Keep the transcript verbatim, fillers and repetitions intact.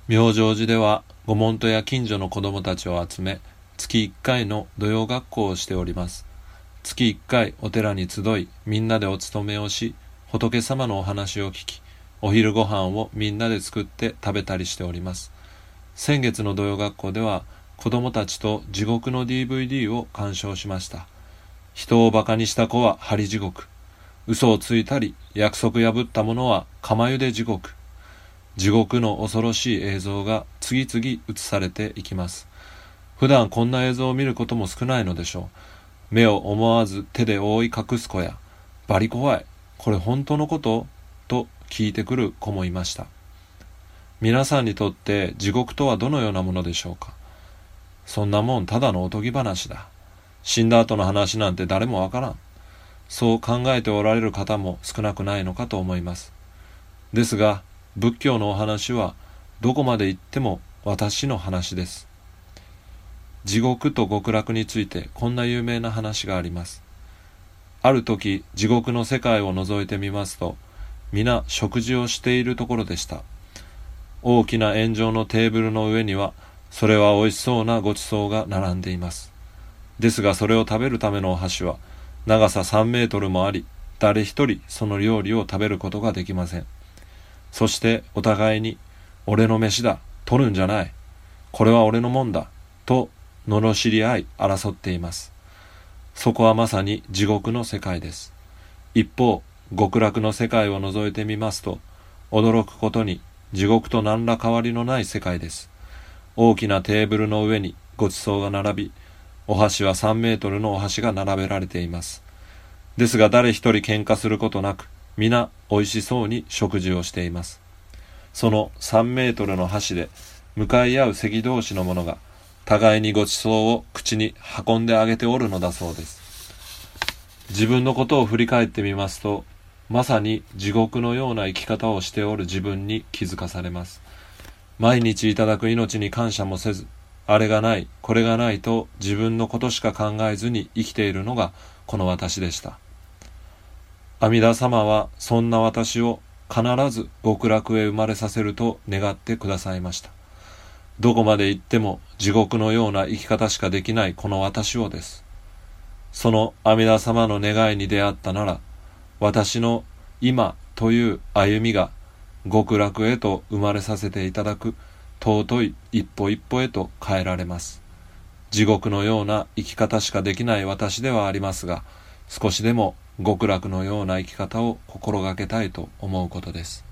妙成寺ではご門徒や近所の子供たちを集め、月いっかいの土曜学校をしております。月いっかいお寺に集い、みんなでお勤めをし、仏様のお話を聞き、お昼ご飯をみんなで作って食べたりしております。先月の土曜学校では子供たちと地獄の ディーブイディー を鑑賞しました。人をバカにした子は針地獄、嘘をついたり約束破った者は釜茹で地獄。地獄の恐ろしい映像が次々映されていきます。普段こんな映像を見ることも少ないのでしょう。目を思わず手で覆い隠す子や、バリ怖い、これ本当のこと?と聞いてくる子もいました。皆さんにとって地獄とはどのようなものでしょうか。そんなもんただのおとぎ話だ。死んだ後の話なんて誰もわからん。そう考えておられる方も少なくないのかと思います。ですが、仏教のお話はどこまで行っても私の話です。地獄と極楽についてこんな有名な話があります。ある時、地獄の世界を覗いてみますと、皆食事をしているところでした。大きな円状のテーブルの上には、それはおいしそうなごちそうが並んでいます。ですが、それを食べるためのお箸は長ささんメートルもあり、誰一人その料理を食べることができません。そしてお互いに、俺の飯だ、取るんじゃない、これは俺のもんだ、と罵り合い争っています。そこはまさに地獄の世界です。一方、極楽の世界を覗いてみますと、驚くことに地獄と何ら変わりのない世界です。大きなテーブルの上にごちそうが並び、お箸はさんメートルのお箸が並べられています。ですが誰一人喧嘩することなく、皆おいしそうに食事をしています。そのさんメートルの箸で向かい合う席同士の者が互いにごちそうを口に運んであげておるのだそうです。自分のことを振り返ってみますと、まさに地獄のような生き方をしておる自分に気づかされます。毎日いただく命に感謝もせず、あれがない、これがないと自分のことしか考えずに生きているのがこの私でした。阿弥陀様はそんな私を必ず極楽へ生まれさせると願ってくださいました。どこまで行っても地獄のような生き方しかできないこの私をです。その阿弥陀様の願いに出会ったなら、私の今という歩みが極楽へと生まれさせていただく尊い一歩一歩へと変えられます。地獄のような生き方しかできない私ではありますが、少しでも極楽のような生き方を心がけたいと思うことです。